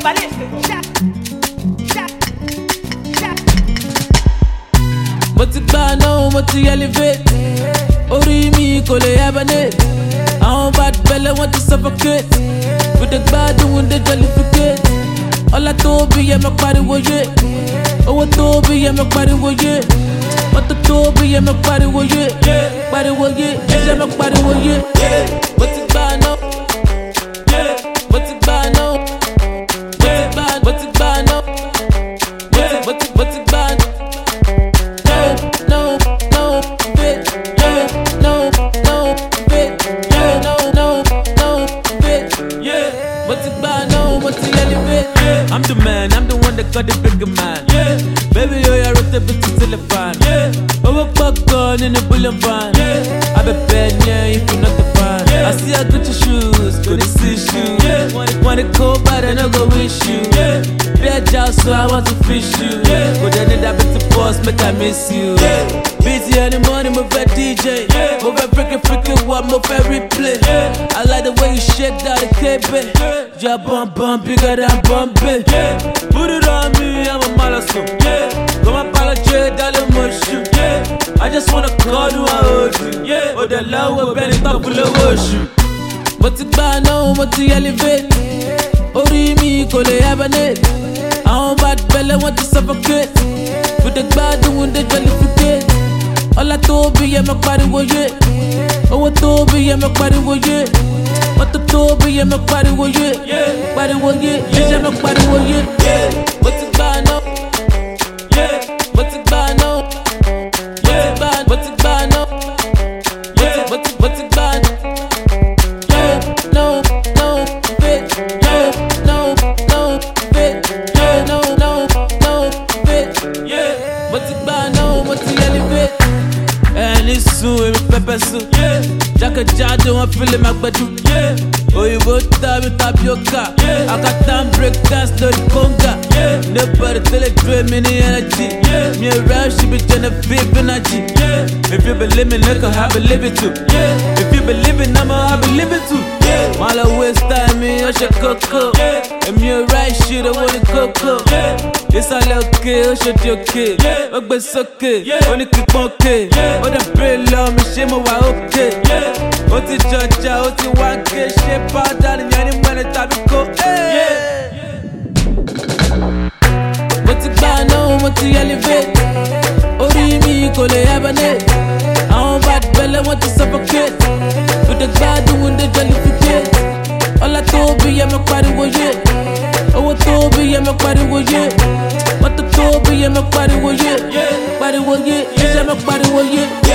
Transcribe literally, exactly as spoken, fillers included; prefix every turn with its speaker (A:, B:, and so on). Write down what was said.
A: balestre.
B: Mo ti gbà náà, mo ti elevate. Orí mi kò lè hibernate. Àwọn bad belle want to suffocate. With the gbádùn when they jollificate. Ọlá tó bí yẹ mọ pariwo yé. Owó tó bí yẹ mọ pariwo yé. Mọ́tò tó bí yẹ mọ pariwo yé. Pariwo yé, ẹsẹ̀ mọ pariwo yé. Mo ti gbà náà. Mo ti gbà náà. Mo ti gbà náà. Mo ti mo ti gbà náà. No, no, fit. No, no, fit. No, no, no, fit. Mo ti gbà náà, mo ti elevate. I'm the man, I'm the one that got the bigger man. Yeah. Baby, yo, you're a bit to telephone. Yeah. Over popcorn in the bullion van. Yeah. I be bad, yeah, if you're not the fan. Yeah. I see I got your shoes, good to see you. Yeah. Want it, want it cold, but I don't go wish you. Yeah. Bad job, so I want to fish you. Yeah. But then that bit to boss, make I miss you. Yeah. Busy in the morning, move a D J. Yeah. Move a freaking freaking what, move a replay. Yeah. I like the way you shake that K B. Yeah, bum bum bigger than Bombay. Yeah. Put it on me, I'm a malasso. Yeah. Come on, apologize, darling, mushu. Yeah. I just wanna call you, I hold you. Yeah. Oh, the love will bend it up, full of worship. Mo ti gbà náà, mo ti elevate. Orí mi kò lè hibernate. Àwọn bad belle want to suffocate. With the gbádùn when they jollificate. Ọlá tó bí yẹ mọ pariwo yé. Owó tó bí yẹ mọ pariwo yé. Mọ́tò tó bí yẹ mọ pariwo yé. Pariwo yé, ẹsẹ̀ mọ pariwo yé. Mo ti gbà náà. Mo ti gbà náà. Mo ti gbà náà. Mo ti mo ti gbà náà. No, no, fit. No, no, fit. No, no, no, fit. Mo ti gbà náà, mo ti elevate. Ẹni sùn, èmi pẹpẹ sùn. Jákèjádò wọn fílẹ̀ máa gbẹdú. Òyìnbó tàbí tapioca. Akata ń break dance lórí conga. Nobody tell it drain me ní energy. Me and Ralph should be Genevieve energy. If you believe me, look I believe it too. If you believe it, I'ma I believe it too. While I waste time, me I should coco. And me and right shit, I want it coco. It's all okay, I should be okay. Ogbe soke, only keep okay. Oh, the brain love me, shame I okay. Ó ti jọjà, ó ti wá ké, ṣe pátá nìyẹn ní mẹ́rin tàbí kó. Mo ti gbà náà, mo ti elevate. Orí mi kò lè hibernate. Àwọn bad belle want to suffocate. With the gbádùn when they jollificate. Ọlá tó bí yẹ mọ pariwo yé. Owó tó bí yẹ mọ pariwo yé. Mọ́tò tó bí yẹ mọ pariwo yé. Pariwo yé, ẹsẹ̀ mọ pariwo yé.